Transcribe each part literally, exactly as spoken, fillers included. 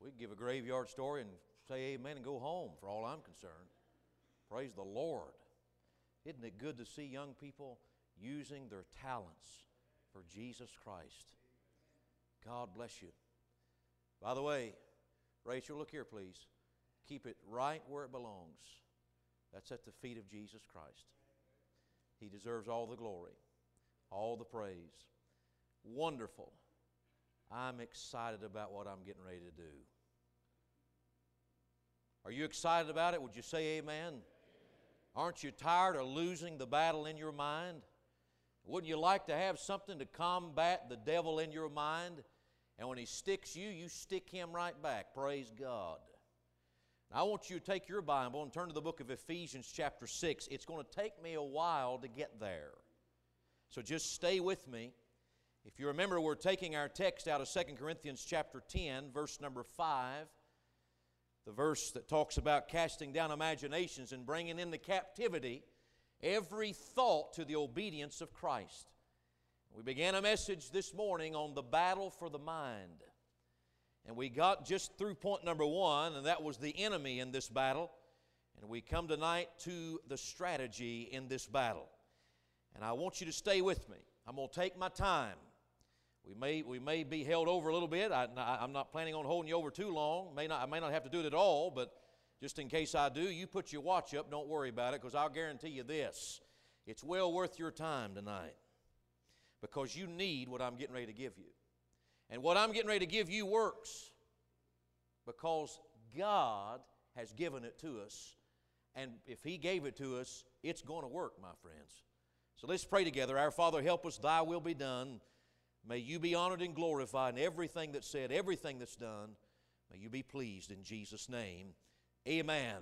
We can give a graveyard story and say amen and go home for all I'm concerned. Praise the Lord. Isn't it good to see young people using their talents for Jesus Christ? God bless you. By the way, Rachel, look here, please. Keep it right where it belongs. That's at the feet of Jesus Christ. He deserves all the glory, all the praise. Wonderful. I'm excited about what I'm getting ready to do. Are you excited about it? Would you say amen? Amen. Aren't you tired of losing the battle in your mind? Wouldn't you like to have something to combat the devil in your mind? And when he sticks you, you stick him right back. Praise God. Now, I want you to take your Bible and turn to the book of Ephesians chapter six. It's going to take me a while to get there. So just stay with me. If you remember, we're taking our text out of Second Corinthians chapter ten, verse number five. The verse that talks about casting down imaginations and bringing into captivity every thought to the obedience of Christ. We began a message this morning on the battle for the mind. And we got just through point number one, and that was the enemy in this battle. And we come tonight to the strategy in this battle. And I want you to stay with me. I'm going to take my time. We may, we may be held over a little bit. I, I'm not planning on holding you over too long. May not, I may not have to do it at all, but just in case I do, you put your watch up. Don't worry about it, because I'll guarantee you this. It's well worth your time tonight, because you need what I'm getting ready to give you. And what I'm getting ready to give you works because God has given it to us. And if He gave it to us, it's going to work, my friends. So let's pray together. Our Father, help us. Thy will be done. May You be honored and glorified in everything that's said, everything that's done. May You be pleased in Jesus' name. Amen.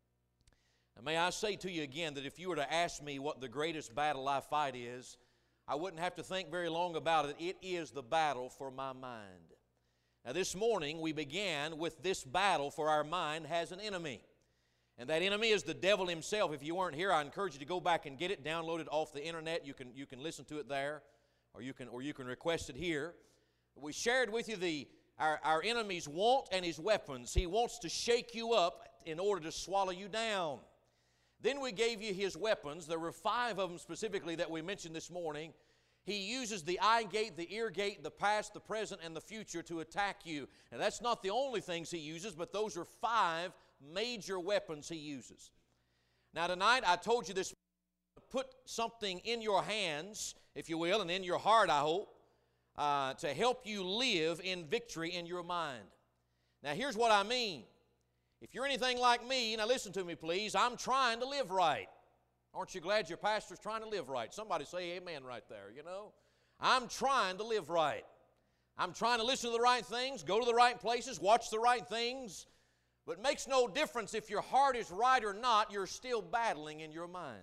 And may I say to you again that if you were to ask me what the greatest battle I fight is, I wouldn't have to think very long about it. It is the battle for my mind. Now this morning we began with this battle for our mind has an enemy. And that enemy is the devil himself. If you weren't here, I encourage you to go back and get it, download it off the internet. You can, you can listen to it there, or you can, or you can request it here. We shared with you the, our, our enemy's want and his weapons. He wants to shake you up in order to swallow you down. Then we gave you his weapons. There were five of them specifically that we mentioned this morning. He uses the eye gate, the ear gate, the past, the present, and the future to attack you. And that's not the only things he uses, but those are five major weapons he uses. Now tonight, I told you this, put something in your hands, if you will, and in your heart, I hope, uh, to help you live in victory in your mind. Now here's what I mean. If you're anything like me, now listen to me please, I'm trying to live right. Aren't you glad your pastor's trying to live right? Somebody say amen right there, you know. I'm trying to live right. I'm trying to listen to the right things, go to the right places, watch the right things. But it makes no difference if your heart is right or not, you're still battling in your mind.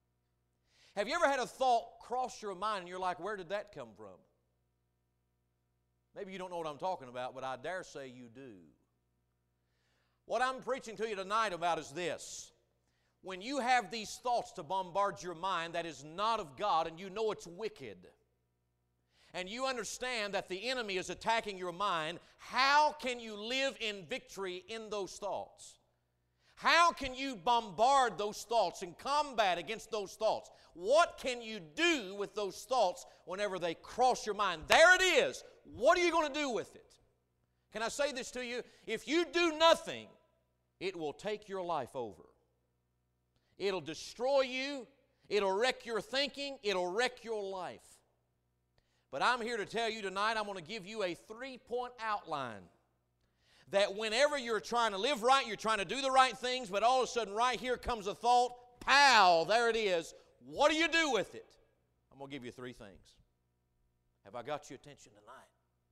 Have you ever had a thought cross your mind and you're like, where did that come from? Maybe you don't know what I'm talking about, but I dare say you do. What I'm preaching to you tonight about is this. When you have these thoughts to bombard your mind that is not of God and you know it's wicked, and you understand that the enemy is attacking your mind, how can you live in victory in those thoughts? How can you bombard those thoughts and combat against those thoughts? What can you do with those thoughts whenever they cross your mind? There it is. What are you going to do with it? Can I say this to you? If you do nothing, it will take your life over. It'll destroy you. It'll wreck your thinking. It'll wreck your life. But I'm here to tell you tonight, I'm going to give you a three-point outline that whenever you're trying to live right, you're trying to do the right things, but all of a sudden right here comes a thought, pow, there it is. What do you do with it? I'm going to give you three things. Have I got your attention tonight?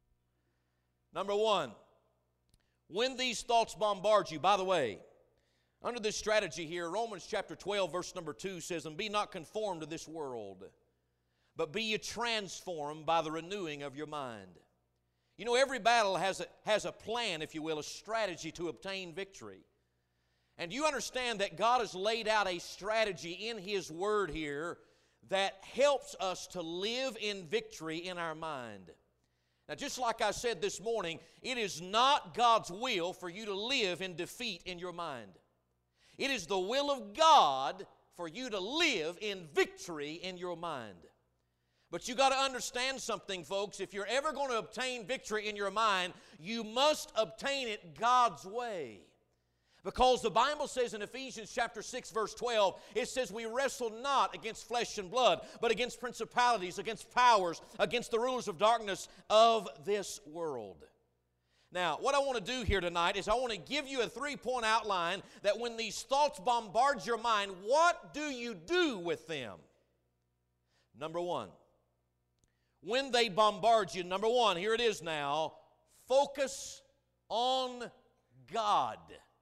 Number one, when these thoughts bombard you, by the way, under this strategy here, Romans chapter twelve, verse number two says, and be not conformed to this world, but be ye transformed by the renewing of your mind. You know, every battle has a, has a plan, if you will, a strategy to obtain victory. And you understand that God has laid out a strategy in His Word here that helps us to live in victory in our mind. Now, just like I said this morning, it is not God's will for you to live in defeat in your mind. It is the will of God for you to live in victory in your mind. But you got to understand something, folks. If you're ever going to obtain victory in your mind, you must obtain it God's way. Because the Bible says in Ephesians chapter six, verse twelve, it says we wrestle not against flesh and blood, but against principalities, against powers, against the rulers of darkness of this world. Now, what I want to do here tonight is I want to give you a three-point outline that when these thoughts bombard your mind, what do you do with them? Number one, when they bombard you, number one, here it is now, focus on God.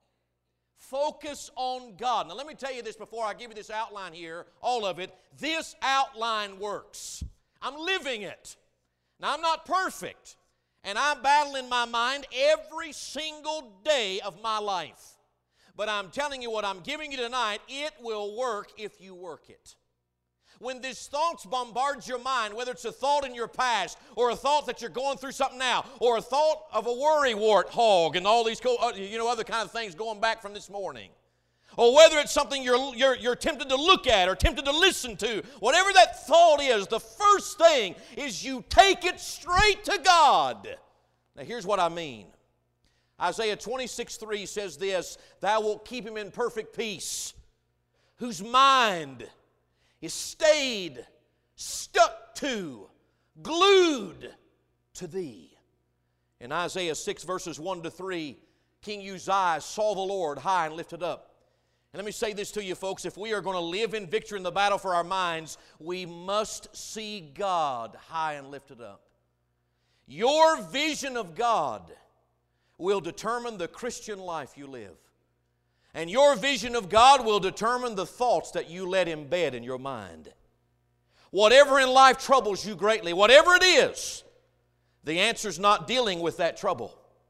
Focus on God. Now, let me tell you this before I give you this outline here, all of it. This outline works. I'm living it. Now, I'm not perfect, and I battle in my mind every single day of my life. But I'm telling you what I'm giving you tonight, it will work if you work it. When these thoughts bombard your mind, whether it's a thought in your past or a thought that you're going through something now or a thought of a worry wart hog and all these you know, other kind of things going back from this morning, or whether it's something you're, you're, you're tempted to look at or tempted to listen to, whatever that thought is, the first thing is you take it straight to God. Now here's what I mean. Isaiah twenty-six three says this, "Thou wilt keep him in perfect peace, whose mind is stayed, stuck to, glued to thee." In Isaiah six verses one to three, King Uzziah saw the Lord high and lifted up. And let me say this to you folks, if we are going to live in victory in the battle for our minds, we must see God high and lifted up. Your vision of God will determine the Christian life you live. And your vision of God will determine the thoughts that you let embed in your mind. Whatever in life troubles you greatly, whatever it is, the answer is not dealing with that trouble.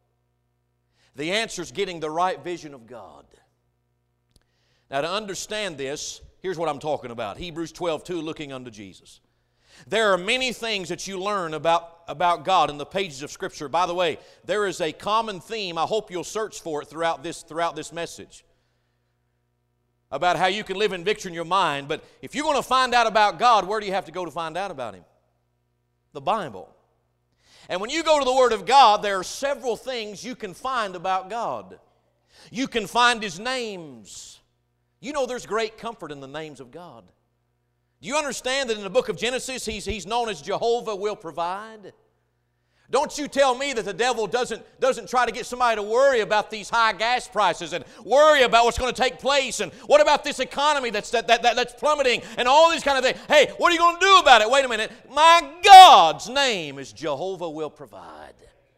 The answer is getting the right vision of God. Now, to understand this, here's what I'm talking about. Hebrews twelve two, looking unto Jesus. There are many things that you learn about, about God in the pages of Scripture. By the way, there is a common theme. I hope you'll search for it throughout this, throughout this message, about how you can live in victory in your mind. But if you're going to find out about God, where do you have to go to find out about Him? The Bible. And when you go to the Word of God, there are several things you can find about God. You can find His names. You know there's great comfort in the names of God. Do you understand that in the book of Genesis, He's, he's known as Jehovah will provide? Don't you tell me that the devil doesn't, doesn't try to get somebody to worry about these high gas prices and worry about what's going to take place, and what about this economy that's, that, that, that, that's plummeting and all these kind of things. Hey, what are you going to do about it? Wait a minute. My God's name is Jehovah will provide.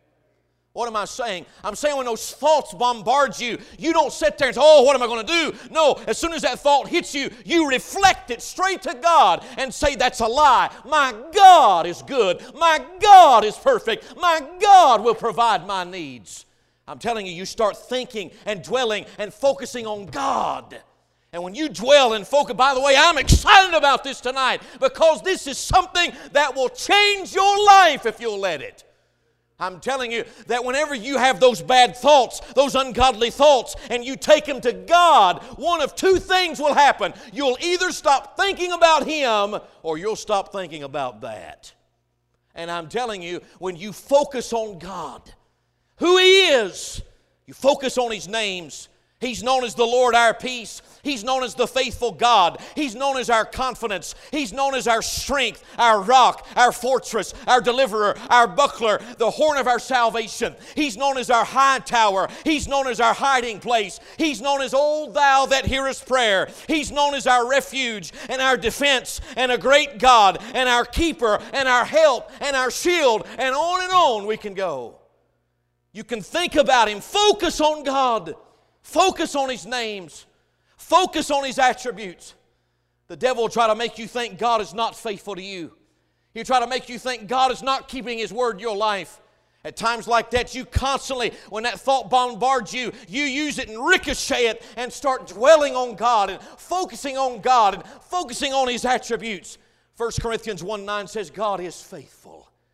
What am I saying? I'm saying when those thoughts bombard you, you don't sit there and say, oh, what am I going to do? No, as soon as that thought hits you, you reflect it straight to God and say, that's a lie. My God is good. My God is perfect. My God will provide my needs. I'm telling you, you start thinking and dwelling and focusing on God. And when you dwell and focus, by the way, I'm excited about this tonight because this is something that will change your life if you'll let it. I'm telling you that whenever you have those bad thoughts, those ungodly thoughts, and you take them to God, one of two things will happen. You'll either stop thinking about Him or you'll stop thinking about that. And I'm telling you, when you focus on God, who He is, you focus on His names. He's known as the Lord our peace. He's known as the faithful God. He's known as our confidence. He's known as our strength, our rock, our fortress, our deliverer, our buckler, the horn of our salvation. He's known as our high tower. He's known as our hiding place. He's known as, O Thou that hearest prayer. He's known as our refuge and our defense and a great God and our keeper and our help and our shield, and on and on we can go. You can think about Him. Focus on God. Focus on His names. Focus on His attributes. The devil will try to make you think God is not faithful to you. He'll try to make you think God is not keeping His word in your life. At times like that, you constantly, when that thought bombards you, you use it and ricochet it and start dwelling on God and focusing on God and focusing on His attributes. First Corinthians one nine says, God is faithful.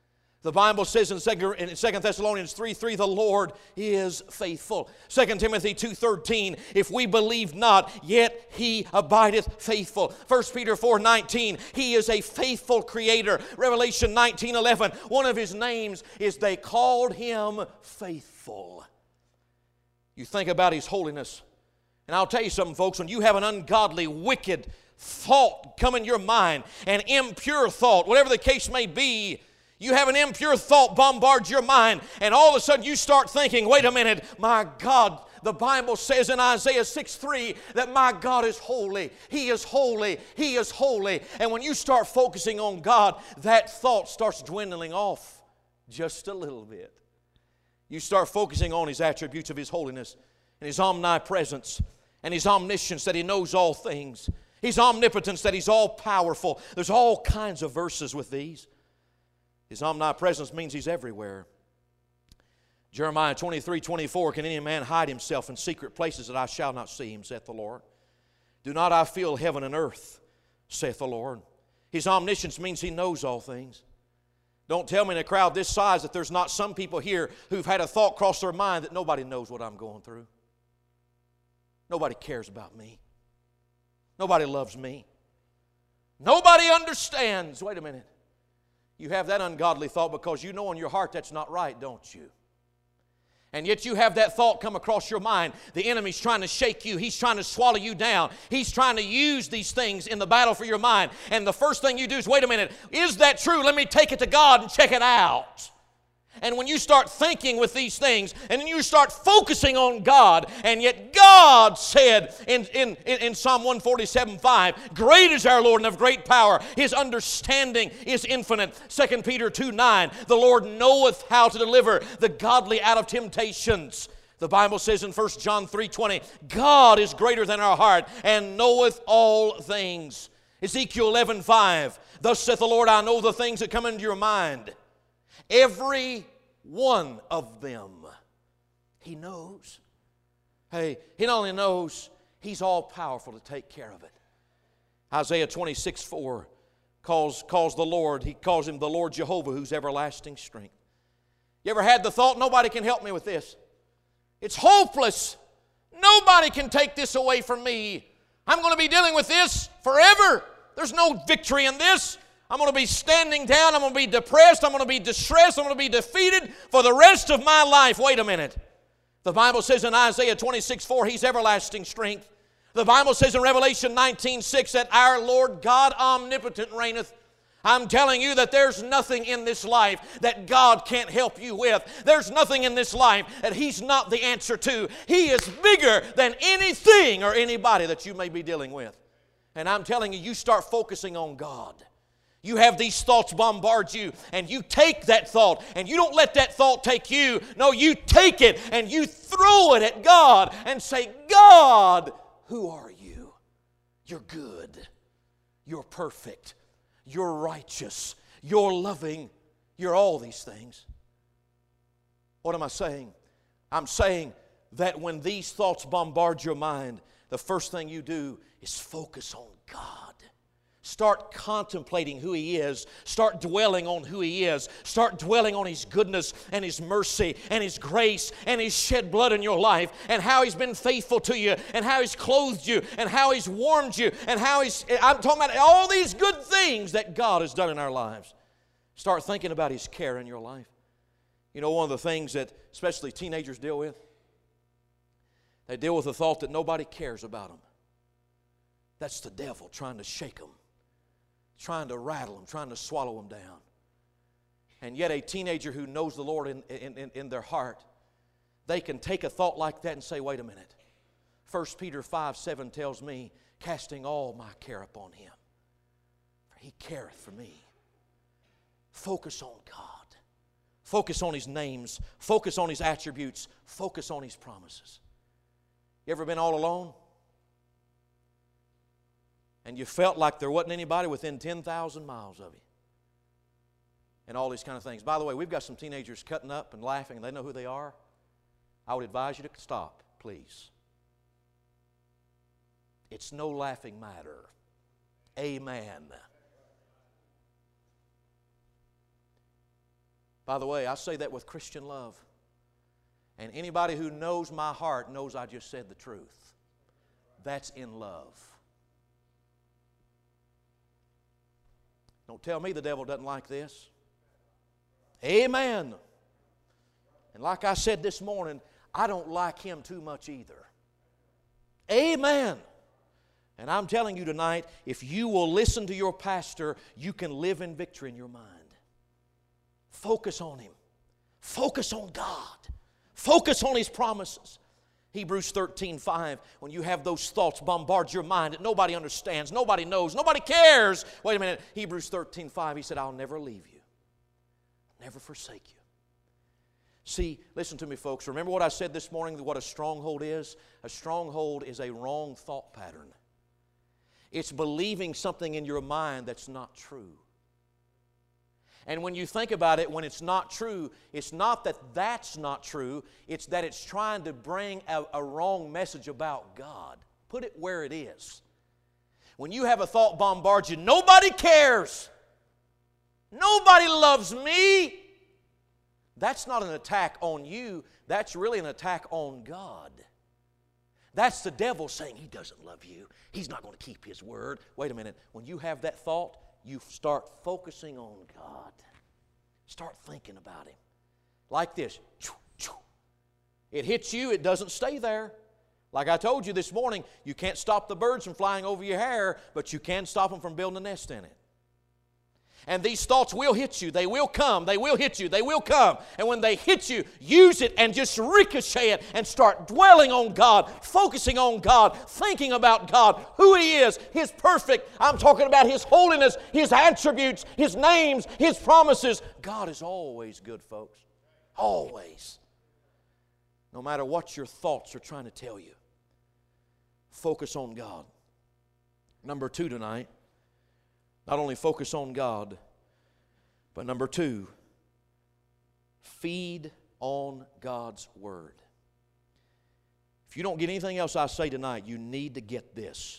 The Bible says in Second Thessalonians three three, the Lord is faithful. Second Timothy two thirteen, if we believe not, yet He abideth faithful. First Peter four nineteen, He is a faithful Creator. Revelation nineteen eleven, one of His names is they called Him faithful. You think about His holiness. And I'll tell you something, folks, when you have an ungodly, wicked thought come in your mind, an impure thought, whatever the case may be, you have an impure thought bombard your mind, and all of a sudden you start thinking, wait a minute, my God, the Bible says in Isaiah six three that my God is holy. He is holy. He is holy. And when you start focusing on God, that thought starts dwindling off just a little bit. You start focusing on His attributes of His holiness and His omnipresence and His omniscience, that He knows all things. His omnipotence, that He's all-powerful. There's all kinds of verses with these. His omnipresence means He's everywhere. Jeremiah twenty-three twenty-four, can any man hide himself in secret places that I shall not see him, saith the Lord? Do not I fill heaven and earth, saith the Lord? His omniscience means He knows all things. Don't tell me in a crowd this size that there's not some people here who've had a thought cross their mind that nobody knows what I'm going through. Nobody cares about me. Nobody loves me. Nobody understands. Wait a minute. You have that ungodly thought because you know in your heart that's not right, don't you? And yet you have that thought come across your mind. The enemy's trying to shake you. He's trying to swallow you down. He's trying to use these things in the battle for your mind. And the first thing you do is, wait a minute, is that true? Let me take it to God and check it out. And when you start thinking with these things, and then you start focusing on God, and yet God said in, in, in Psalm one forty-seven five, great is our Lord and of great power. His understanding is infinite. Second Peter two nine, the Lord knoweth how to deliver the godly out of temptations. The Bible says in First John three twenty, God is greater than our heart and knoweth all things. Ezekiel eleven five, thus saith the Lord, I know the things that come into your mind. Every one of them He knows. Hey, He not only knows, He's all powerful to take care of it. Isaiah twenty-six four calls, calls the Lord, He calls Him the Lord Jehovah, who's everlasting strength. You ever had the thought, nobody can help me with this? It's hopeless. Nobody can take this away from me. I'm going to be dealing with this forever. There's no victory in this. I'm going to be standing down. I'm going to be depressed. I'm going to be distressed. I'm going to be defeated for the rest of my life. Wait a minute. The Bible says in Isaiah twenty-six four, He's everlasting strength. The Bible says in Revelation nineteen six that our Lord God omnipotent reigneth. I'm telling you that there's nothing in this life that God can't help you with. There's nothing in this life that He's not the answer to. He is bigger than anything or anybody that you may be dealing with. And I'm telling you, you start focusing on God. You have these thoughts bombard you, and you take that thought, and you don't let that thought take you. No, you take it, and you throw it at God and say, God, who are you? You're good. You're perfect. You're righteous. You're loving. You're all these things. What am I saying? I'm saying that when these thoughts bombard your mind, the first thing you do is focus on God. Start contemplating who He is. Start dwelling on who He is. Start dwelling on His goodness and His mercy and His grace and His shed blood in your life and how He's been faithful to you and how He's clothed you and how He's warmed you and how He's, I'm talking about all these good things that God has done in our lives. Start thinking about His care in your life. You know, one of the things that especially teenagers deal with, they deal with the thought that nobody cares about them. That's the devil trying to shake them, trying to rattle them, trying to swallow them down. And yet a teenager who knows the Lord in, in, in, in their heart, they can take a thought like that and say, wait a minute. First Peter five seven tells me, casting all my care upon Him, for He careth for me. Focus on God. Focus on His names. Focus on His attributes. Focus on His promises. You ever been all alone? And you felt like there wasn't anybody within ten thousand miles of you. And all these kind of things. By the way, we've got some teenagers cutting up and laughing, and they know who they are. I would advise you to stop, please. It's no laughing matter. Amen. By the way, I say that with Christian love. And anybody who knows my heart knows I just said the truth. That's in love. Don't tell me the devil doesn't like this. Amen. And like I said this morning, I don't like him too much either. Amen. And I'm telling you tonight, if you will listen to your pastor, you can live in victory in your mind. Focus on him. Focus on God. Focus on His promises. Hebrews thirteen five, when you have those thoughts bombard your mind that nobody understands, nobody knows, nobody cares. Wait a minute. Hebrews thirteen five, he said, I'll never leave you. Never forsake you. See, listen to me, folks. Remember what I said this morning, what a stronghold is? A stronghold is a wrong thought pattern. It's believing something in your mind that's not true. And when you think about it, when it's not true, it's not that that's not true, it's that it's trying to bring a, a wrong message about God. Put it where it is. When you have a thought bombard you, nobody cares. Nobody loves me. That's not an attack on you. That's really an attack on God. That's the devil saying he doesn't love you. He's not going to keep his word. Wait a minute. When you have that thought, you start focusing on God. Start thinking about Him. Like this. It hits you, it doesn't stay there. Like I told you this morning, you can't stop the birds from flying over your hair, but you can stop them from building a nest in it. And these thoughts will hit you. They will come. They will hit you. They will come. And when they hit you, use it and just ricochet it and start dwelling on God, focusing on God, thinking about God, who He is, His perfect. I'm talking about His holiness, His attributes, His names, His promises. God is always good, folks. Always. No matter what your thoughts are trying to tell you. Focus on God. Number two tonight. Not only focus on God, but number two, feed on God's Word. If you don't get anything else I say tonight, you need to get this.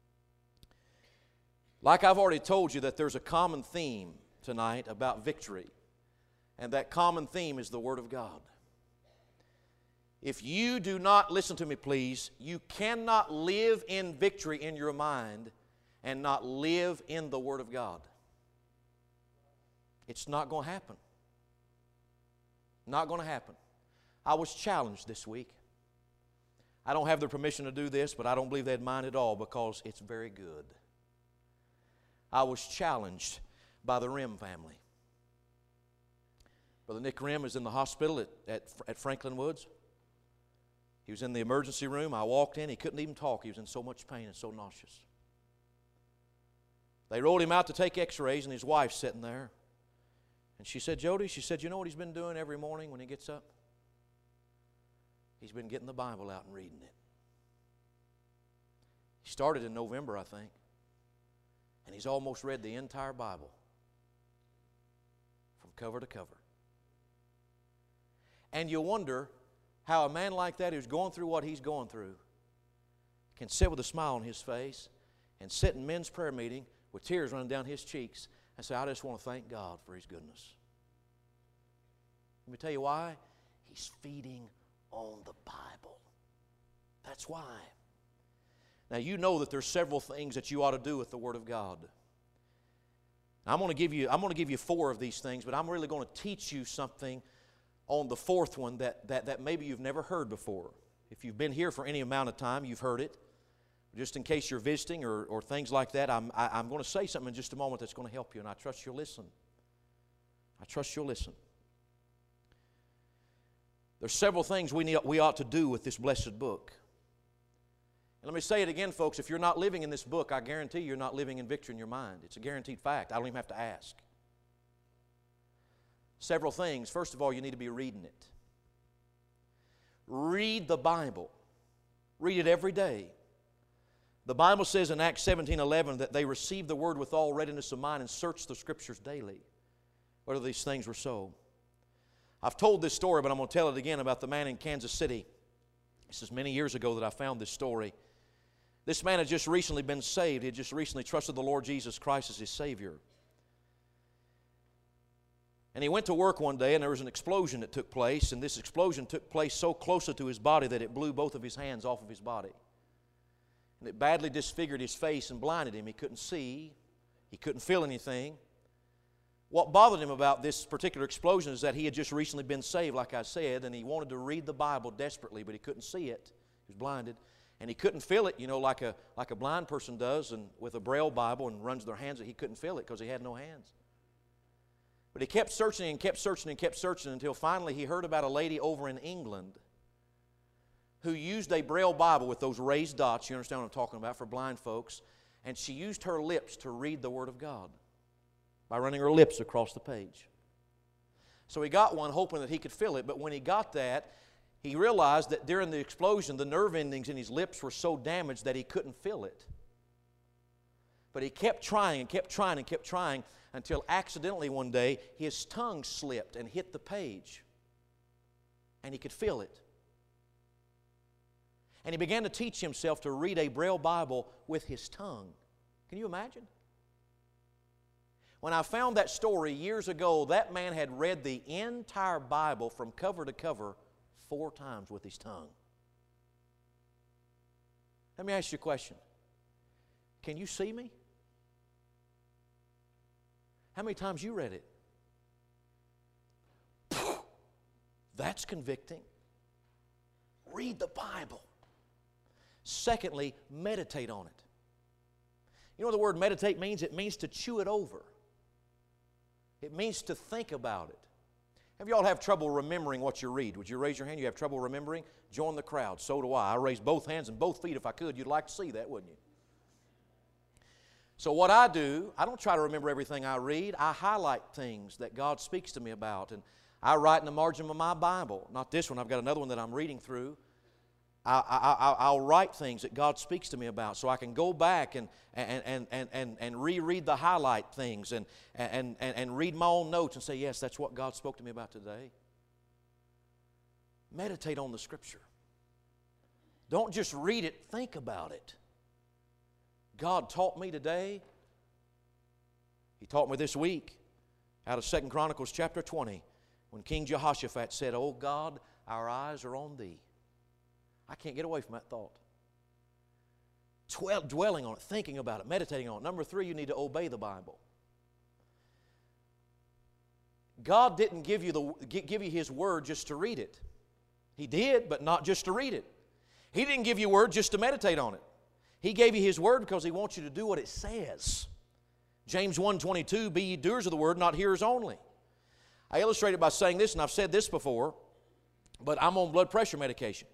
Like I've already told you that there's a common theme tonight about victory, and that common theme is the Word of God. If you do not, listen to me please, you cannot live in victory in your mind and not live in the Word of God. It's not going to happen. Not going to happen. I was challenged this week. I don't have their permission to do this, but I don't believe they'd mind at all because it's very good. I was challenged by the Rim family. Brother Nick Rim is in the hospital at, at, at Franklin Woods. He was in the emergency room. I walked in. He couldn't even talk. He was in so much pain and so nauseous. They rolled him out to take x-rays, and his wife's sitting there. And she said, Jody, she said, you know what he's been doing every morning when he gets up? He's been getting the Bible out and reading it. He started in November, I think. And he's almost read the entire Bible from cover to cover. And you wonder how a man like that who's going through what he's going through can sit with a smile on his face and sit in men's prayer meeting with tears running down his cheeks and say, I just want to thank God for His goodness. Let me tell you why. He's feeding on the Bible. That's why. Now you know that there's several things that you ought to do with the Word of God. I'm going to give you, I'm going to give you four of these things, but I'm really going to teach you something on the fourth one that, that, that maybe you've never heard before. If you've been here for any amount of time, you've heard it. Just in case you're visiting or, or things like that, I'm, I, I'm going to say something in just a moment that's going to help you, and I trust you'll listen. I trust you'll listen. There's several things we, need, we ought to do with this blessed book. And let me say it again, folks. If you're not living in this book, I guarantee you're not living in victory in your mind. It's a guaranteed fact. I don't even have to ask. Several things. First of all, you need to be reading it. Read the Bible. Read it every day. The Bible says in Acts seventeen eleven that they received the Word with all readiness of mind and searched the Scriptures daily, whether these things were so. I've told this story, but I'm going to tell it again about the man in Kansas City. This is many years ago that I found this story. This man had just recently been saved. He had just recently trusted the Lord Jesus Christ as his Savior. And he went to work one day, and there was an explosion that took place, and this explosion took place so close to his body that it blew both of his hands off of his body. And it badly disfigured his face and blinded him. He couldn't see. He couldn't feel anything. What bothered him about this particular explosion is that he had just recently been saved, like I said, and he wanted to read the Bible desperately, but he couldn't see it. He was blinded. And he couldn't feel it, you know, like a, like a blind person does and with a Braille Bible and runs their hands. He couldn't feel it because he had no hands. But he kept searching and kept searching and kept searching until finally he heard about a lady over in England who used a Braille Bible with those raised dots, you understand what I'm talking about, for blind folks, and she used her lips to read the Word of God by running her lips across the page. So he got one hoping that he could feel it, but when he got that, he realized that during the explosion, the nerve endings in his lips were so damaged that he couldn't feel it. But he kept trying and kept trying and kept trying until accidentally one day his tongue slipped and hit the page. And he could feel it. And he began to teach himself to read a Braille Bible with his tongue. Can you imagine? When I found that story years ago, that man had read the entire Bible from cover to cover four times with his tongue. Let me ask you a question. Can you see me? How many times you read it? That's convicting. Read the Bible. Secondly, meditate on it. You know what the word meditate means? It means to chew it over. It means to think about it. Have you all have trouble remembering what you read? Would you raise your hand? You have trouble remembering? Join the crowd. So do I. I raise both hands and both feet if I could. You'd like to see that, wouldn't you? So what I do, I don't try to remember everything I read. I highlight things that God speaks to me about. And I write in the margin of my Bible. Not this one. I've got another one that I'm reading through. I, I, I, I'll write things that God speaks to me about so I can go back and, and, and, and, and, and reread the highlight things and, and, and, and read my own notes and say, yes, that's what God spoke to me about today. Meditate on the Scripture. Don't just read it, think about it. God taught me today. He taught me this week out of Second Chronicles chapter twenty when King Jehoshaphat said, "Oh God, our eyes are on Thee." I can't get away from that thought. Dwelling on it, thinking about it, meditating on it. Number three, you need to obey the Bible. God didn't give you, the, give you His Word just to read it. He did, but not just to read it. He didn't give you Word just to meditate on it. He gave you His Word because He wants you to do what it says. James one twenty-two, be ye doers of the Word, not hearers only. I illustrate it by saying this, and I've said this before, but I'm on blood pressure medication.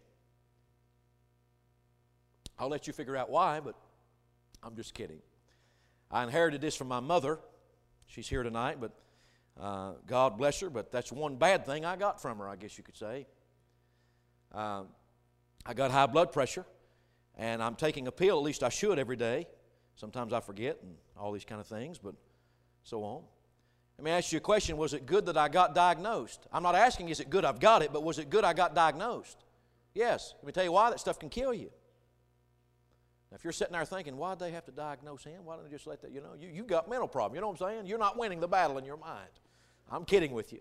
I'll let you figure out why, but I'm just kidding. I inherited this from my mother. She's here tonight, but uh, God bless her, but that's one bad thing I got from her, I guess you could say. Uh, I got high blood pressure, and I'm taking a pill, at least I should, every day. Sometimes I forget and all these kind of things, but so on. Let me ask you a question. Was it good that I got diagnosed? I'm not asking is it good I've got it, but was it good I got diagnosed? Yes. Let me tell you why. That stuff can kill you. Now, if you're sitting there thinking, why'd they have to diagnose him? Why don't they just let that, you know, you, you got mental problem. You know what I'm saying? You're not winning the battle in your mind. I'm kidding with you.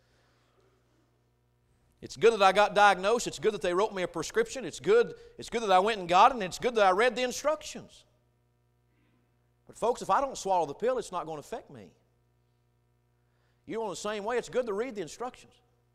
It's good that I got diagnosed. It's good that they wrote me a prescription. It's good, it's good that I went and got it, and it's good that I read the instructions. But folks, if I don't swallow the pill, it's not going to affect me. You know, in the same way, it's good to read the instructions.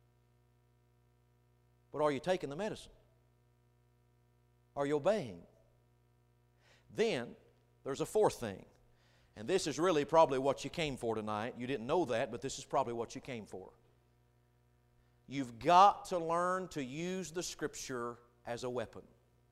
But are you taking the medicine? Are you obeying? Then, there's a fourth thing. And this is really probably what you came for tonight. You didn't know that, but this is probably what you came for. You've got to learn to use the Scripture as a weapon.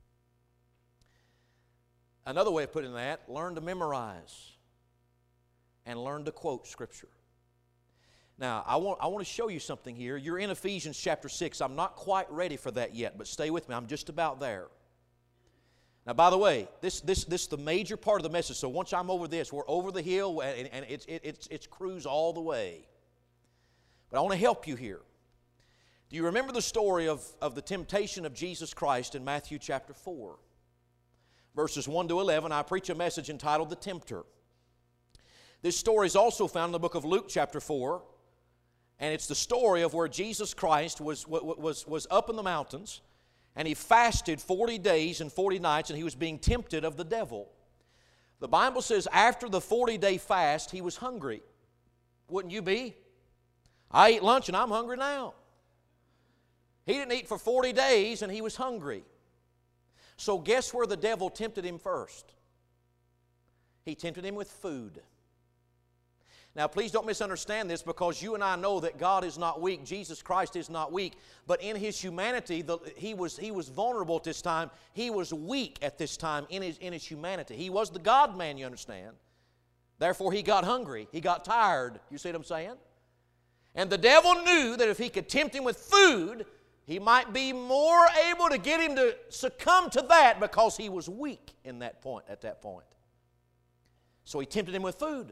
Another way of putting that, learn to memorize and learn to quote Scripture. Now, I want, I want to show you something here. You're in Ephesians chapter six. I'm not quite ready for that yet, but stay with me. I'm just about there. Now, by the way, this, this, this is the major part of the message. So once I'm over this, we're over the hill, and, and it's, it, it's, it's cruise all the way. But I want to help you here. Do you remember the story of, of the temptation of Jesus Christ in Matthew chapter four? Verses one to eleven, I preach a message entitled The Tempter. This story is also found in the book of Luke chapter four And it's the story of where Jesus Christ was, was, was up in the mountains, and He fasted forty days and forty nights, and He was being tempted of the devil. The Bible says after the forty-day fast, He was hungry. Wouldn't you be? I ate lunch and I'm hungry now. He didn't eat for forty days and He was hungry. So guess where the devil tempted Him first? He tempted Him with food. Now please don't misunderstand this, because you and I know that God is not weak, Jesus Christ is not weak, but in His humanity, the, he, was, he was vulnerable at this time. He was weak at this time in His, in his humanity. He was the God-man, you understand. Therefore He got hungry, He got tired. You see what I'm saying? And the devil knew that if he could tempt Him with food, he might be more able to get Him to succumb to that, because he was weak in that point, at that point. So he tempted Him with food.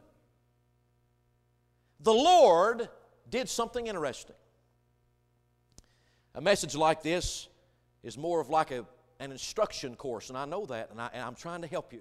The Lord did something interesting. A message like this is more of like a, an instruction course, and I know that, and, I, and I'm trying to help you.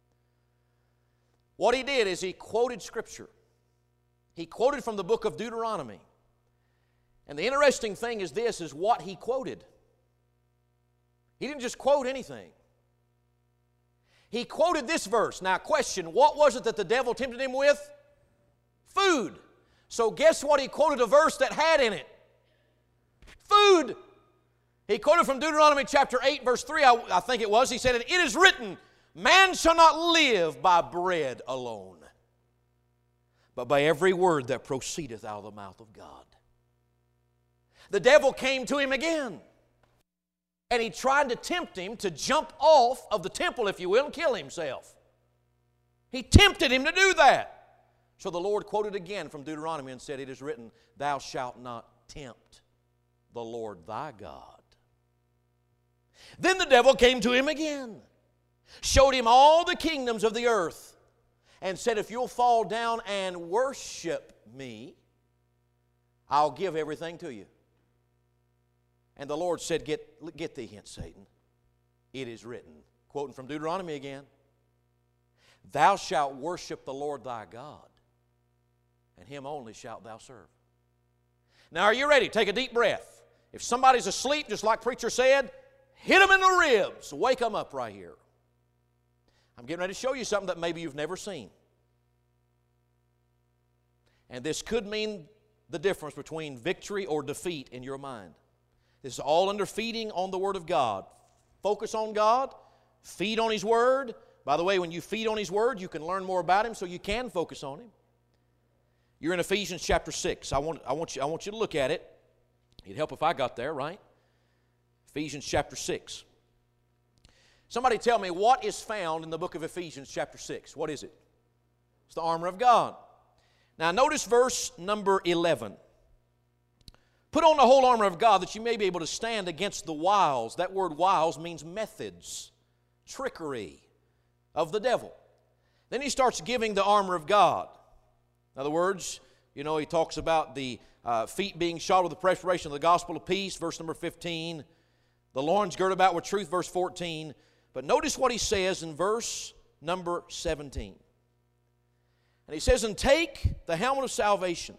What He did is He quoted Scripture. He quoted from the book of Deuteronomy. And the interesting thing is this, is what He quoted. He didn't just quote anything. He quoted this verse. Now question, what was it that the devil tempted Him with? Food. So guess what? He quoted a verse that had in it? Food. He quoted from Deuteronomy chapter eight, verse three, I, I think it was. He said, "It is written, man shall not live by bread alone, but by every word that proceedeth out of the mouth of God." The devil came to him again, and he tried to tempt him to jump off of the temple, if you will, and kill himself. He tempted him to do that. So the Lord quoted again from Deuteronomy and said, "It is written, thou shalt not tempt the Lord thy God." Then the devil came to him again, showed him all the kingdoms of the earth, and said, "If you'll fall down and worship me, I'll give everything to you." And the Lord said, Get, get thee hence, Satan. It is written, quoting from Deuteronomy again, "Thou shalt worship the Lord thy God, and Him only shalt thou serve." Now are you ready? Take a deep breath. If somebody's asleep, just like preacher said, hit them in the ribs. Wake them up right here. I'm getting ready to show you something that maybe you've never seen. And this could mean the difference between victory or defeat in your mind. This is all under feeding on the Word of God. Focus on God. Feed on His Word. By the way, when you feed on His Word, you can learn more about Him, so you can focus on Him. You're in Ephesians chapter six. I want, I want, you, I want you to look at it. It'd help if I got there, right? Ephesians chapter six. Somebody tell me, what is found in the book of Ephesians chapter six? What is it? It's the armor of God. Now notice verse number eleven. "Put on the whole armor of God, that you may be able to stand against the wiles." That word wiles means methods, trickery of the devil. Then he starts giving the armor of God. In other words, you know, he talks about the uh, feet being shod with the preparation of the gospel of peace, verse number fifteen. The loins girded about with truth, verse fourteen. But notice what he says in verse number seventeen. And he says, "And take the helmet of salvation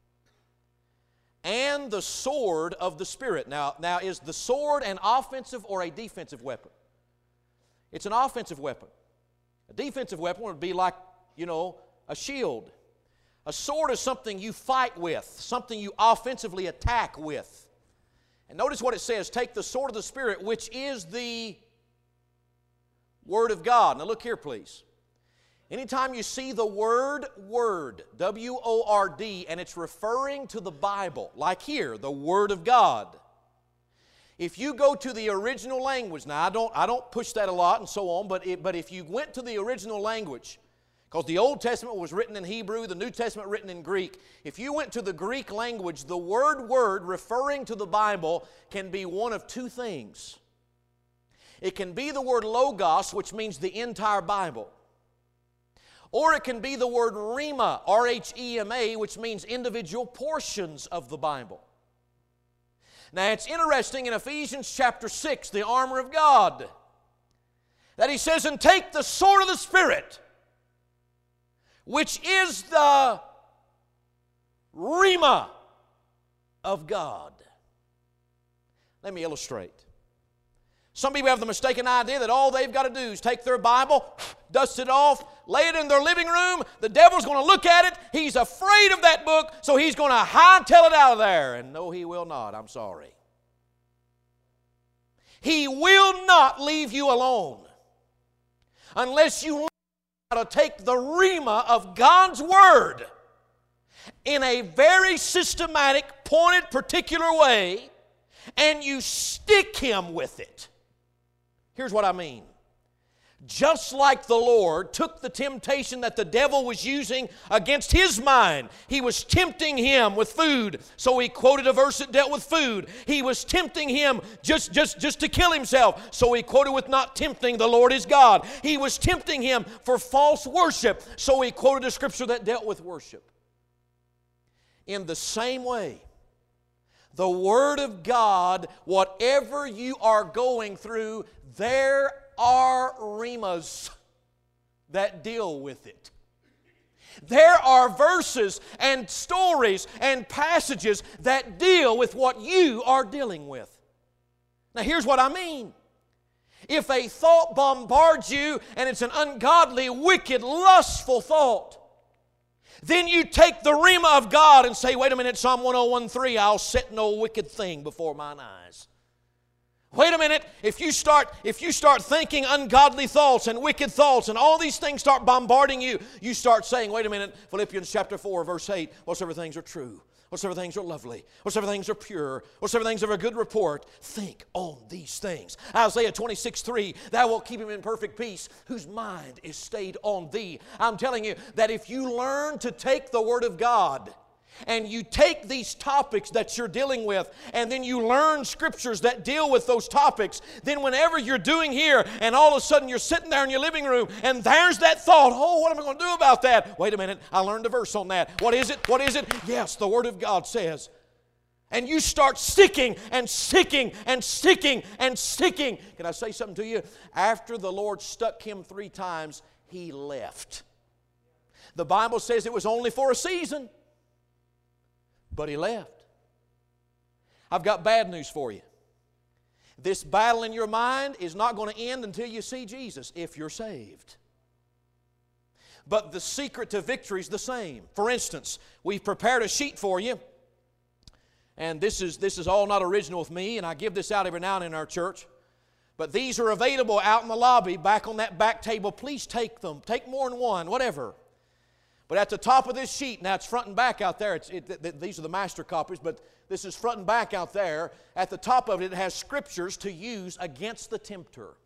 and the sword of the Spirit." Now, now, is the sword an offensive or a defensive weapon? It's an offensive weapon. A defensive weapon would be like, you know, a shield. A sword is something you fight with, something you offensively attack with. And notice what it says, "Take the sword of the Spirit, which is the Word of God." Now look here, please. Anytime you see the word word, W O R D, and it's referring to the Bible, like here, the Word of God. If you go to the original language, now I don't, I don't push that a lot and so on, but, it, but if you went to the original language, because the Old Testament was written in Hebrew, the New Testament written in Greek. If you went to the Greek language, the word word referring to the Bible can be one of two things. It can be the word logos, which means the entire Bible. Or it can be the word rhema, R H E M A, which means individual portions of the Bible. Now it's interesting in Ephesians chapter six, the armor of God, that he says, "And take the sword of the Spirit, which is the rhema." of God. Let me illustrate. Some people have the mistaken idea that all they've got to do is take their Bible, dust it off, lay it in their living room. The devil's going to look at it. He's afraid of that book, so he's going to hightail it out of there. And no, he will not. I'm sorry. He will not leave you alone unless you learn how to take the rhema of God's Word in a very systematic, pointed, particular way, and you stick Him with it. Here's what I mean. Just like the Lord took the temptation that the devil was using against His mind. He was tempting Him with food, so He quoted a verse that dealt with food. He was tempting Him just, just, just to kill Himself, so He quoted with not tempting the Lord is God. He was tempting Him for false worship, so He quoted a scripture that dealt with worship. In the same way, the Word of God, whatever you are going through, there are rhemas that deal with it. There are verses and stories and passages that deal with what you are dealing with. Now here's what I mean. If a thought bombards you and it's an ungodly, wicked, lustful thought, then you take the rhema of God and say, wait a minute, Psalm one oh one three, I'll set no wicked thing before mine eyes. Wait a minute, if you start if you start thinking ungodly thoughts and wicked thoughts and all these things start bombarding you, you start saying, wait a minute, Philippians chapter four, verse eight, whatsoever things are true, whatsoever things are lovely, whatsoever things are pure, whatsoever things of a good report, think on these things. Isaiah twenty-six three, thou wilt keep him in perfect peace, whose mind is stayed on thee. I'm telling you that if you learn to take the Word of God and you take these topics that you're dealing with, and then you learn scriptures that deal with those topics, then whenever you're doing here, and all of a sudden you're sitting there in your living room, and there's that thought, oh, what am I going to do about that? Wait a minute, I learned a verse on that. What is it? What is it? Yes, the Word of God says. And you start sticking and sticking and sticking and sticking. Can I say something to you? After the Lord stuck him three times, he left. The Bible says it was only for a season. But he left. I've got bad news for you. This battle in your mind is not going to end until you see Jesus, if you're saved. But the secret to victory is the same. For instance, we've prepared a sheet for you. And this is, this is all not original with me, and I give this out every now and then in our church. But these are available out in the lobby, back on that back table. Please take them. Take more than one, whatever. But at the top of this sheet, now it's front and back out there. It's, it, th- these are the master copies, but this is front and back out there. At the top of it, it has scriptures to use against the tempter.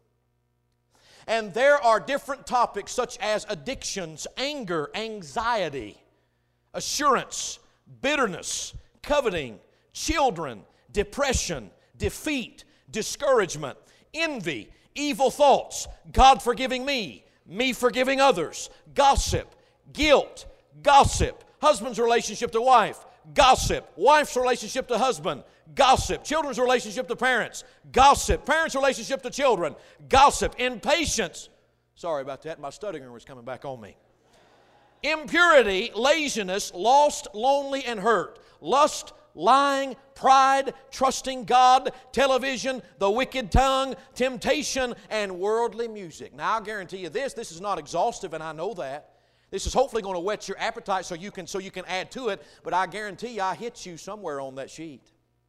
And there are different topics such as addictions, anger, anxiety, assurance, bitterness, coveting, children, depression, defeat, discouragement, envy, evil thoughts, God forgiving me, me forgiving others, gossip, guilt, gossip, husband's relationship to wife, gossip, wife's relationship to husband, gossip, children's relationship to parents, gossip, parents' relationship to children, gossip, impatience. Sorry about that, my stuttering was coming back on me. Impurity, laziness, lost, lonely, and hurt, lust, lying, pride, trusting God, television, the wicked tongue, temptation, and worldly music. Now, I guarantee you this, this is not exhaustive, and I know that. This is hopefully going to whet your appetite so you can, so you can add to it, but I guarantee you I hit you somewhere on that sheet.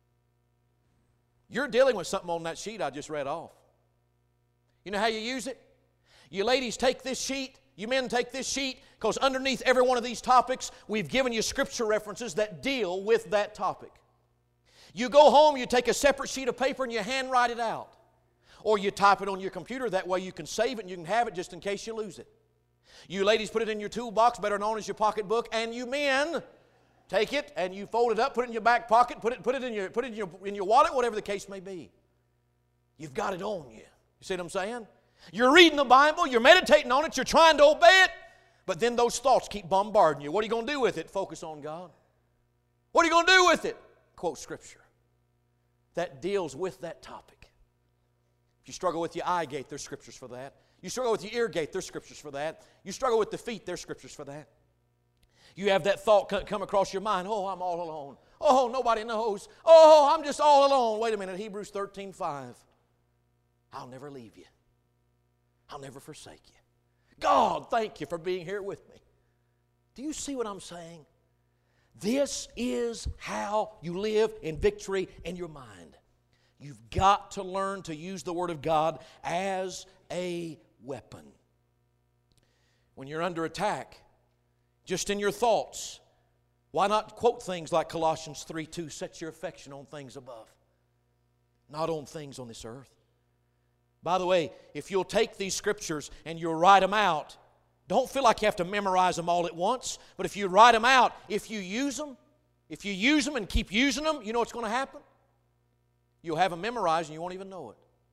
You're dealing with something on that sheet I just read off. You know how you use it? You ladies take this sheet, you men take this sheet, because underneath every one of these topics, we've given you scripture references that deal with that topic. You go home, you take a separate sheet of paper and you handwrite it out. Or you type it on your computer, that way you can save it and you can have it just in case you lose it. You ladies put it in your toolbox, better known as your pocketbook, and you men take it and you fold it up, put it in your back pocket, put it, put it, in, your, put it in, your, in your wallet, whatever the case may be. You've got it on you. You see what I'm saying? You're reading the Bible, you're meditating on it, you're trying to obey it, but then those thoughts keep bombarding you. What are you going to do with it? Focus on God. What are you going to do with it? Quote Scripture that deals with that topic. If you struggle with your eye gate, there's scriptures for that. You struggle with your ear gate, there's scriptures for that. You struggle with the feet, there's scriptures for that. You have that thought come across your mind, oh, I'm all alone. Oh, nobody knows. Oh, I'm just all alone. Wait a minute, Hebrews thirteen five. I'll never leave you. I'll never forsake you. God, thank you for being here with me. Do you see what I'm saying? This is how you live in victory in your mind. You've got to learn to use the Word of God as a weapon. When you're under attack, just in your thoughts, why not quote things like Colossians three two, set your affection on things above, not on things on this earth. By the way, if you'll take these scriptures and you'll write them out, don't feel like you have to memorize them all at once, but if you write them out, if you use them, if you use them and keep using them, you know what's going to happen? You'll have them memorized and you won't even know it.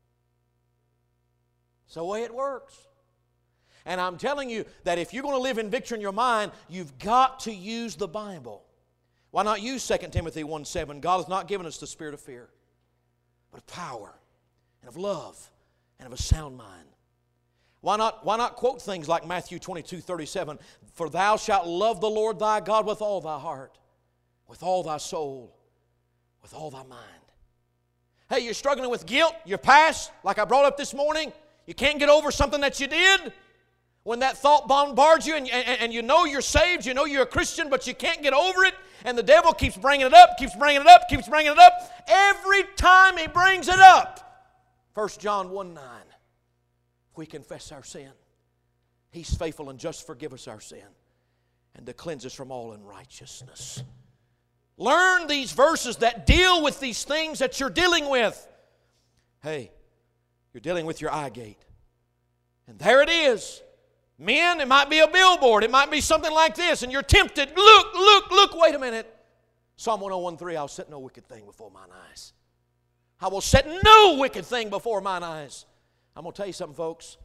It's the way it works. And I'm telling you that if you're going to live in victory in your mind, you've got to use the Bible. Why not use Second Timothy one seven? God has not given us the spirit of fear, but of power and of love and of a sound mind. Why not, why not quote things like Matthew twenty-two thirty-seven? For thou shalt love the Lord thy God with all thy heart, with all thy soul, with all thy mind. Hey, you're struggling with guilt, your past, like I brought up this morning. You can't get over something that you did. When that thought bombards you and, and, and you know you're saved, you know you're a Christian, but you can't get over it, and the devil keeps bringing it up, keeps bringing it up, keeps bringing it up. Every time he brings it up, First John one nine, if we confess our sin, He's faithful and just to forgive us our sin and to cleanse us from all unrighteousness. Learn these verses that deal with these things that you're dealing with. Hey, you're dealing with your eye gate. And there it is. Men, it might be a billboard. It might be something like this. And you're tempted. Look, look, look. Wait a minute. Psalm one oh one three, I'll set no wicked thing before mine eyes. I will set no wicked thing before mine eyes. I'm going to tell you something, folks.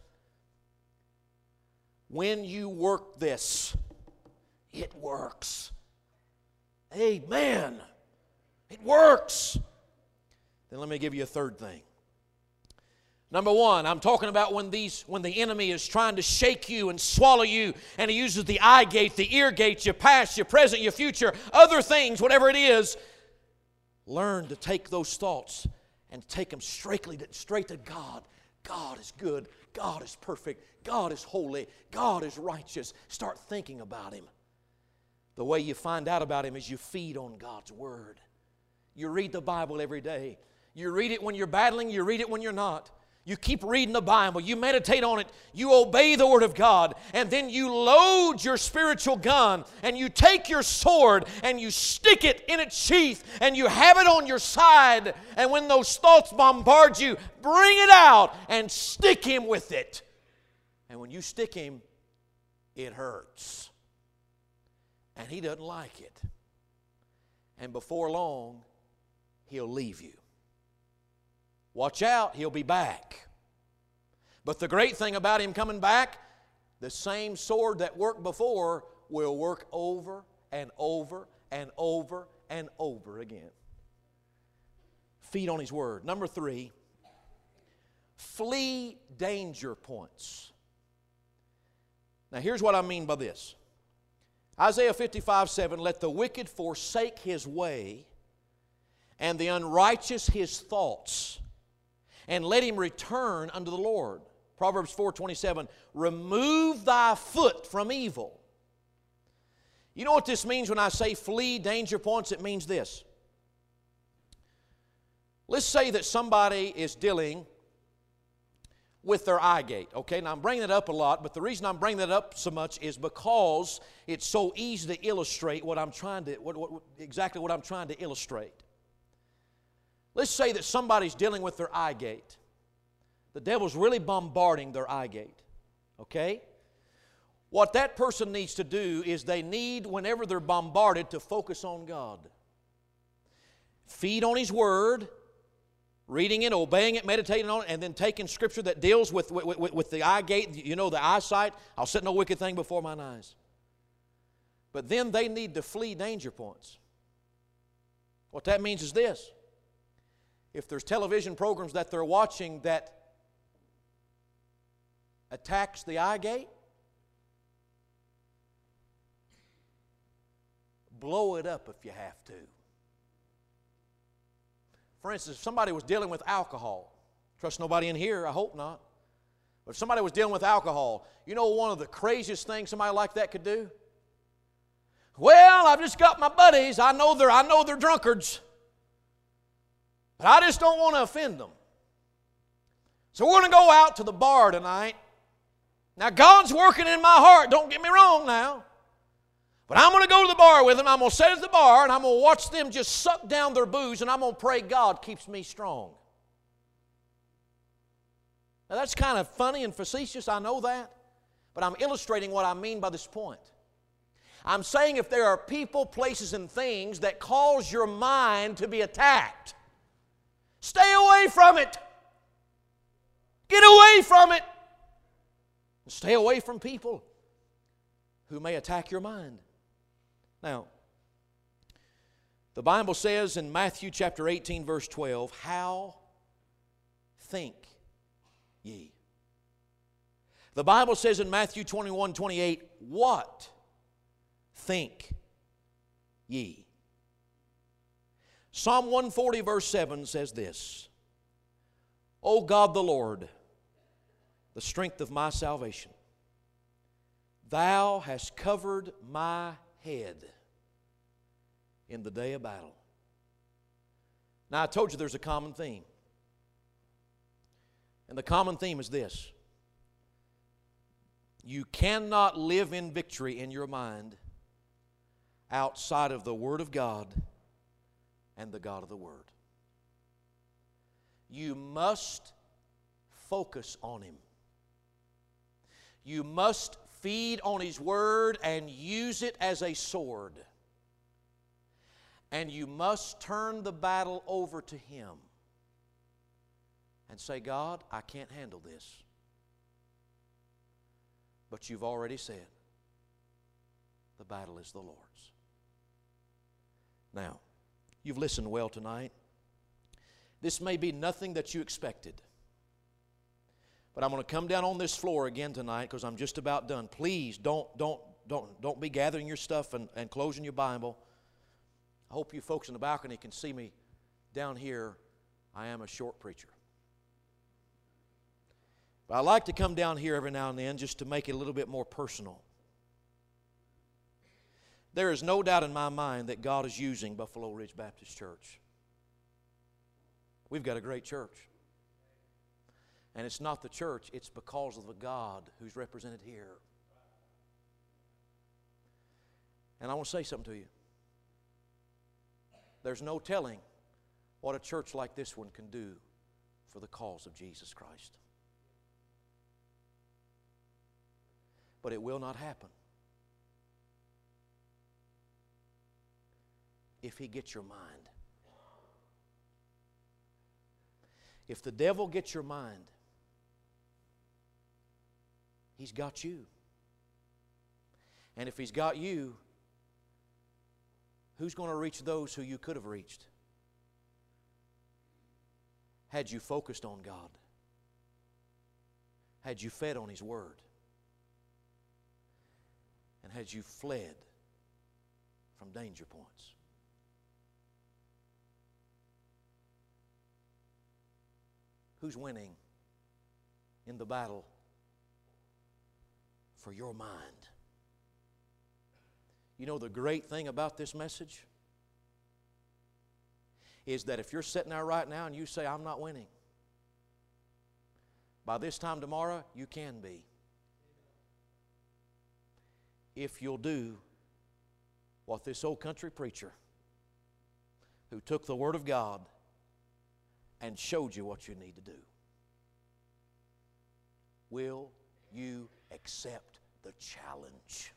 When you work this, it works. Amen. It works. Then let me give you a third thing. Number one, I'm talking about when these, when the enemy is trying to shake you and swallow you, and he uses the eye gate, the ear gate, your past, your present, your future, other things, whatever it is. Learn to take those thoughts and take them straightly to, straight to God. God is good. God is perfect. God is holy. God is righteous. Start thinking about Him. The way you find out about Him is you feed on God's Word. You read the Bible every day. You read it when you're battling. You read it when you're not. You keep reading the Bible. You meditate on it. You obey the Word of God. And then you load your spiritual gun. And you take your sword and you stick it in its sheath. And you have it on your side. And when those thoughts bombard you, bring it out and stick Him with it. And when you stick Him, it hurts. And He doesn't like it. And before long, He'll leave you. Watch out, He'll be back. But the great thing about Him coming back, the same sword that worked before will work over and over and over and over again. Feed on His Word. Number three, flee danger points. Now here's what I mean by this. Isaiah fifty-five seven, let the wicked forsake his way, and the unrighteous his thoughts, and let him return unto the Lord. Proverbs four twenty-seven, remove thy foot from evil. You know what this means when I say flee danger points? It means this. Let's say that somebody is dealing with their eye gate. Okay, now I'm bringing it up a lot, but the reason I'm bringing it up so much is because it's so easy to illustrate what I'm trying to, what, what, exactly what I'm trying to illustrate. Let's say that somebody's dealing with their eye gate. The devil's really bombarding their eye gate. Okay? What that person needs to do is they need, whenever they're bombarded, to focus on God. Feed on His Word, reading it, obeying it, meditating on it, and then taking Scripture that deals with, with, with, with the eye gate, you know, the eyesight. I'll set no wicked thing before mine eyes. But then they need to flee danger points. What that means is this. If there's television programs that they're watching that attacks the eye gate, blow it up if you have to. For instance, if somebody was dealing with alcohol, trust nobody in here, I hope not. But if somebody was dealing with alcohol, you know one of the craziest things somebody like that could do? Well, I've just got my buddies. I know they're, I know they're drunkards. But I just don't want to offend them. So we're going to go out to the bar tonight. Now, God's working in my heart. Don't get me wrong now. But I'm going to go to the bar with them. I'm going to sit at the bar and I'm going to watch them just suck down their booze, and I'm going to pray God keeps me strong. Now, that's kind of funny and facetious, I know that. But I'm illustrating what I mean by this point. I'm saying if there are people, places, and things that cause your mind to be attacked, stay away from it. Get away from it. Stay away from people who may attack your mind. Now, the Bible says in Matthew chapter eighteen, verse twelve, how think ye? The Bible says in Matthew twenty-one, twenty-eight, what think ye? Psalm one forty, verse seven says this, O God the Lord, the strength of my salvation, Thou hast covered my head in the day of battle. Now, I told you there's a common theme. And the common theme is this. You cannot live in victory in your mind outside of the Word of God and the God of the Word. You must focus on Him. You must feed on His Word and use it as a sword. And you must turn the battle over to Him and say, God, I can't handle this. But You've already said, the battle is the Lord's. Now, you've listened well tonight. This may be nothing that you expected. But I'm going to come down on this floor again tonight because I'm just about done. Please don't, don't, don't, don't be gathering your stuff and, and closing your Bible. I hope you folks in the balcony can see me down here. I am a short preacher. But I like to come down here every now and then just to make it a little bit more personal. There is no doubt in my mind that God is using Buffalo Ridge Baptist Church. We've got a great church. And it's not the church, it's because of the God who's represented here. And I want to say something to you. There's no telling what a church like this one can do for the cause of Jesus Christ. But it will not happen if he gets your mind. If the devil gets your mind, he's got you. And if he's got you, who's going to reach those who you could have reached had you focused on God? Had you fed on His Word? And had you fled from danger points? Who's winning in the battle for your mind? You know the great thing about this message is that if you're sitting there right now and you say, I'm not winning, by this time tomorrow, you can be. If you'll do what this old country preacher who took the Word of God and showed you what you need to do. Will you accept the challenge?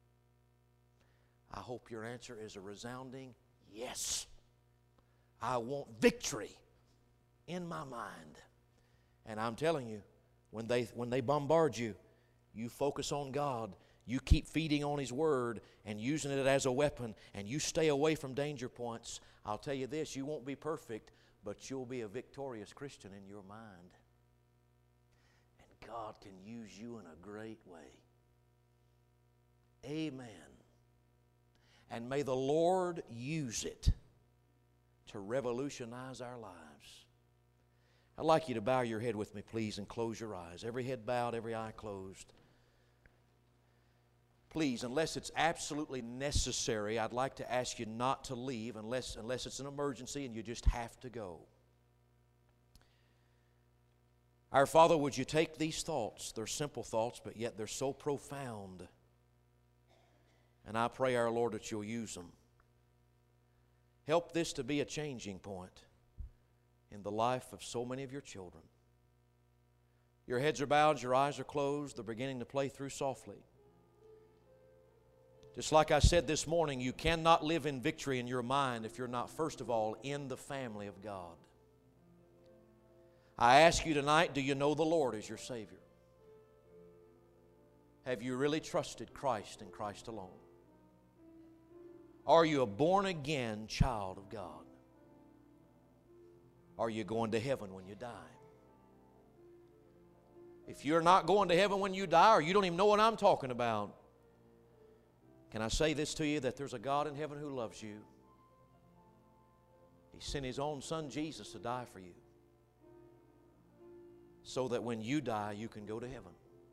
I hope your answer is a resounding yes. I want victory in my mind. And I'm telling you, when they, when they bombard you, you focus on God. You keep feeding on His Word and using it as a weapon, and you stay away from danger points. I'll tell you this, you won't be perfect, but you'll be a victorious Christian in your mind. And God can use you in a great way. Amen. And may the Lord use it to revolutionize our lives. I'd like you to bow your head with me, please, and close your eyes. Every head bowed, every eye closed. Please, unless it's absolutely necessary, I'd like to ask you not to leave unless, unless it's an emergency and you just have to go. Our Father, would you take these thoughts? They're simple thoughts, but yet they're so profound. And I pray, our Lord, that you'll use them. Help this to be a changing point in the life of so many of your children. Your heads are bowed, your eyes are closed, they're beginning to play through softly. Just like I said this morning, you cannot live in victory in your mind if you're not, first of all, in the family of God. I ask you tonight, do you know the Lord as your Savior? Have you really trusted Christ and Christ alone? Are you a born-again child of God? Are you going to heaven when you die? If you're not going to heaven when you die, or you don't even know what I'm talking about, can I say this to you, that there's a God in heaven who loves you. He sent His own Son Jesus to die for you, so that when you die, you can go to heaven.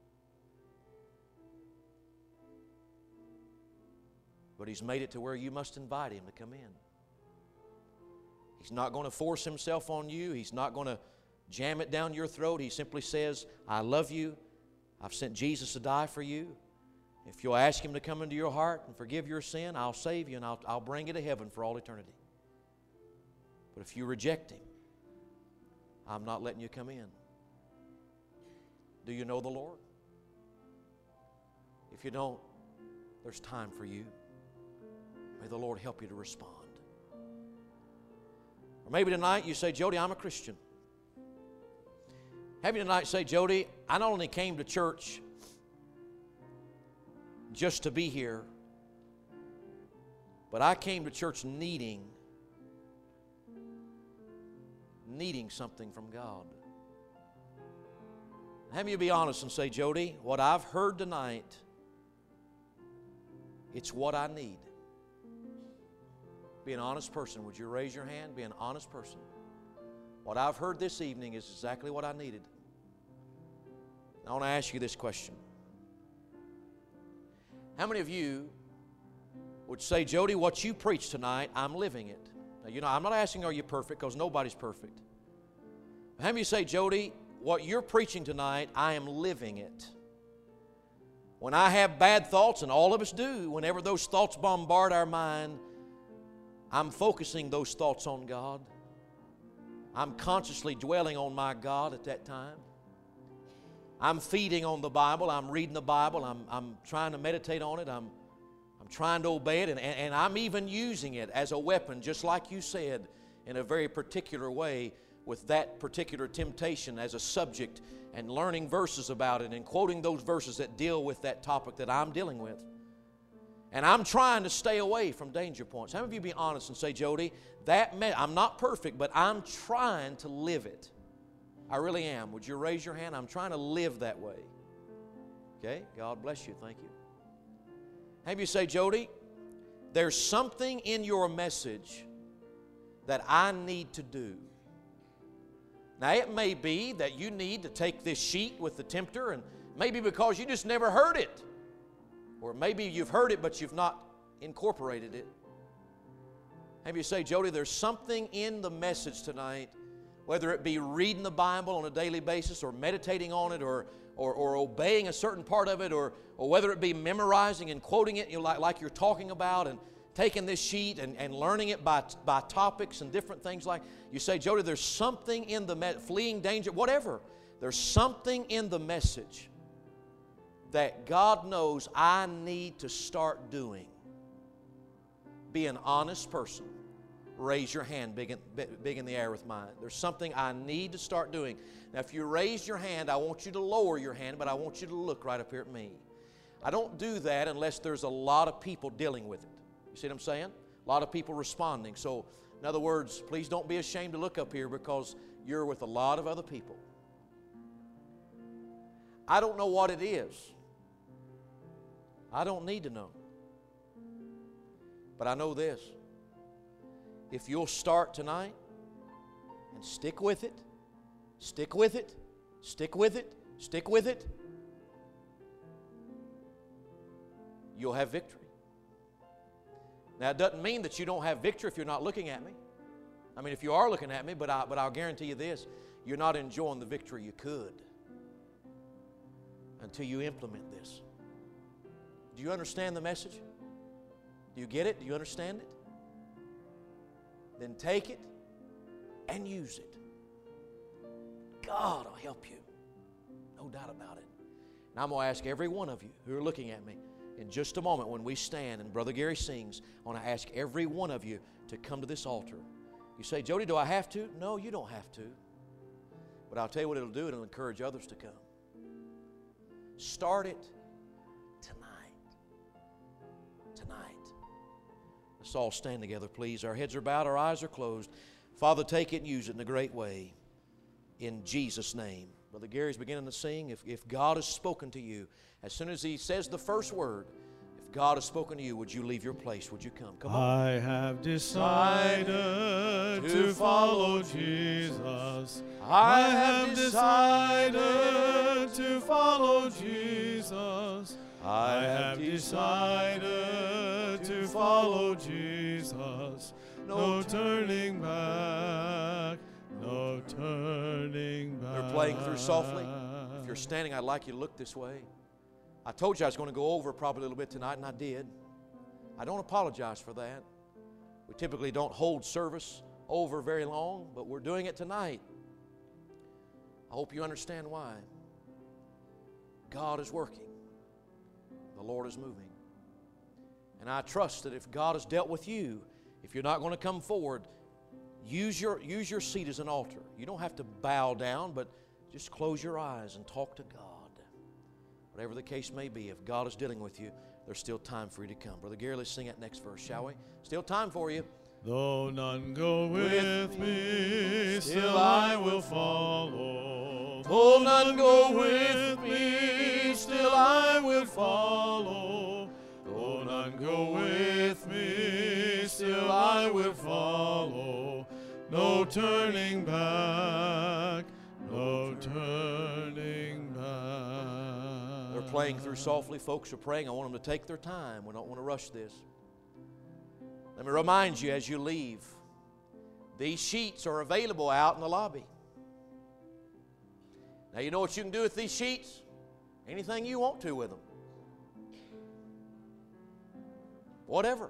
But He's made it to where you must invite Him to come in. He's not going to force Himself on you. He's not going to jam it down your throat. He simply says, I love you. I've sent Jesus to die for you. If you'll ask Him to come into your heart and forgive your sin, I'll save you and I'll, I'll bring you to heaven for all eternity. But if you reject Him, I'm not letting you come in. Do you know the Lord? If you don't, there's time for you. May the Lord help you to respond. Or maybe tonight you say, Jody, I'm a Christian. Have you tonight say, Jody, I not only came to church just to be here, but I came to church needing, needing something from God. Have you be honest and say, Jody, what I've heard tonight, it's what I need. Be an honest person. Would you raise your hand? Be an honest person. What I've heard this evening is exactly what I needed. I want to ask you this question. How many of you would say, Jody, what you preach tonight, I'm living it? Now, you know, I'm not asking are you perfect, because nobody's perfect. How many of you say, Jody, what you're preaching tonight, I am living it? When I have bad thoughts, and all of us do, whenever those thoughts bombard our mind, I'm focusing those thoughts on God. I'm consciously dwelling on my God at that time. I'm feeding on the Bible. I'm reading the Bible. I'm, I'm trying to meditate on it. I'm, I'm trying to obey it. And, and, and I'm even using it as a weapon, just like you said, in a very particular way, with that particular temptation as a subject, and learning verses about it and quoting those verses that deal with that topic that I'm dealing with. And I'm trying to stay away from danger points. How many of you be honest and say, Jody, that me- I'm not perfect, but I'm trying to live it. I really am. Would you raise your hand? I'm trying to live that way. Okay? God bless you. Thank you. Have you say, Jody, there's something in your message that I need to do. Now, it may be that you need to take this sheet with the tempter, and maybe because you just never heard it. Or maybe you've heard it, but you've not incorporated it. Have you say, Jody, there's something in the message tonight, whether it be reading the Bible on a daily basis, or meditating on it, or, or, or obeying a certain part of it, or, or whether it be memorizing and quoting it, you know, like, like you're talking about, and taking this sheet and, and learning it by, by topics and different things like, you say, Jody, there's something in the, me- fleeing danger, whatever. There's something in the message that God knows I need to start doing. Be an honest person. Raise your hand big in, big in the air with mine. There's something I need to start doing. Now, if you raise your hand, I want you to lower your hand, but I want you to look right up here at me. I don't do that unless there's a lot of people dealing with it. You see what I'm saying? A lot of people responding. So, in other words, please don't be ashamed to look up here, because you're with a lot of other people. I don't know what it is. I don't need to know. But I know this. if you'll start tonight and stick with it, stick with it, stick with it, stick with it, you'll have victory. Now, it doesn't mean that you don't have victory if you're not looking at me. I mean, if you are looking at me, but, I, but I'll guarantee you this, you're not enjoying the victory you could until you implement this. Do you understand the message? Do you get it? Do you understand it? Then take it and use it. God will help you. No doubt about it. And I'm going to ask every one of you who are looking at me in just a moment when we stand and Brother Gary sings, I want to ask every one of you to come to this altar. You say, Jody, do I have to? No, you don't have to. But I'll tell you what it'll do. It'll encourage others to come. Start it tonight. Tonight. Let's all stand together, please. Our heads are bowed, our eyes are closed. Father, take it and use it in a great way. In Jesus' name. Brother Gary's beginning to sing. If, if God has spoken to you, as soon as he says the first word, if God has spoken to you, would you leave your place? Would you come? Come on. I have decided to follow Jesus. I have decided to follow Jesus. I have decided to follow Jesus. No turning back. No turning back. They're playing through softly. If you're standing, I'd like you to look this way. I told you I was going to go over probably a little bit tonight, and I did. I don't apologize for that. We typically don't hold service over very long, but we're doing it tonight. I hope you understand why. God is working. The Lord is moving. And I trust that if God has dealt with you, if you're not going to come forward, use your, use your seat as an altar. You don't have to bow down, but just close your eyes and talk to God. Whatever the case may be, if God is dealing with you, there's still time for you to come. Brother Gary, let's sing that next verse, shall we? Still time for you. Though none go with me, still I will follow. Though none go with me, still I will follow. Though none go with me, still I will follow. No turning back, no turning back. They're playing through softly. Folks are praying. I want them to take their time. We don't want to rush this. Let me remind you as you leave, these sheets are available out in the lobby. Now, you know what you can do with these sheets? Anything you want to with them. Whatever.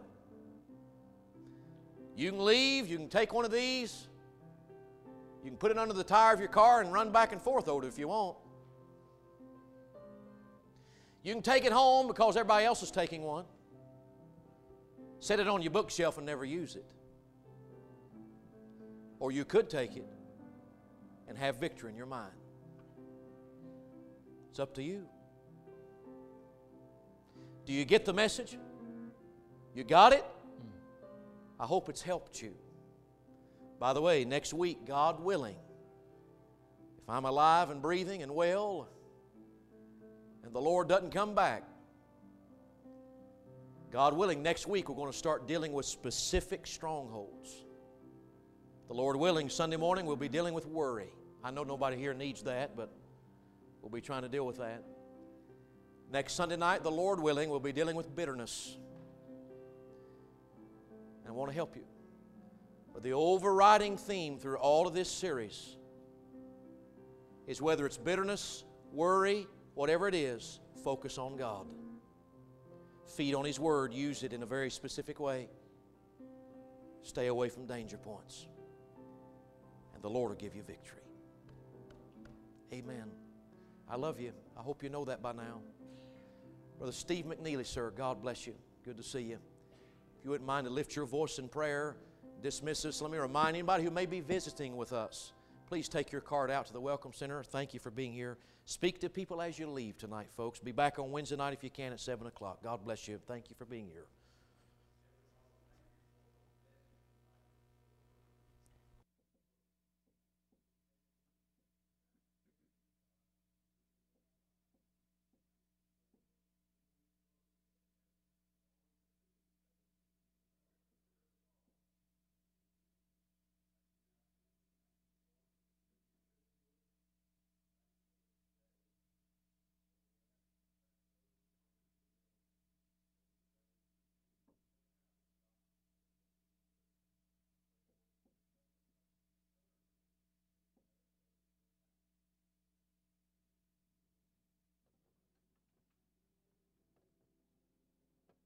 You can leave. You can take one of these. You can put it under the tire of your car and run back and forth over it if you want. You can take it home because everybody else is taking one. Set it on your bookshelf and never use it. Or you could take it and have victory in your mind. It's up to you. Do you get the message? You got it? I hope it's helped you. By the way, next week, God willing, if I'm alive and breathing and well, and the Lord doesn't come back, God willing, next week we're going to start dealing with specific strongholds. The Lord willing, Sunday morning we'll be dealing with worry. I know nobody here needs that, but we'll be trying to deal with that. Next Sunday night, the Lord willing, we'll be dealing with bitterness. And I want to help you. But the overriding theme through all of this series is whether it's bitterness, worry, whatever it is, focus on God. Feed on His Word. Use it in a very specific way. Stay away from danger points. And the Lord will give you victory. Amen. I love you. I hope you know that by now. Brother Steve McNeely, sir, God bless you. Good to see you. If you wouldn't mind to lift your voice in prayer, dismiss us. Let me remind anybody who may be visiting with us, please take your card out to the Welcome Center. Thank you for being here. Speak to people as you leave tonight, folks. Be back on Wednesday night if you can at seven o'clock. God bless you. Thank you for being here.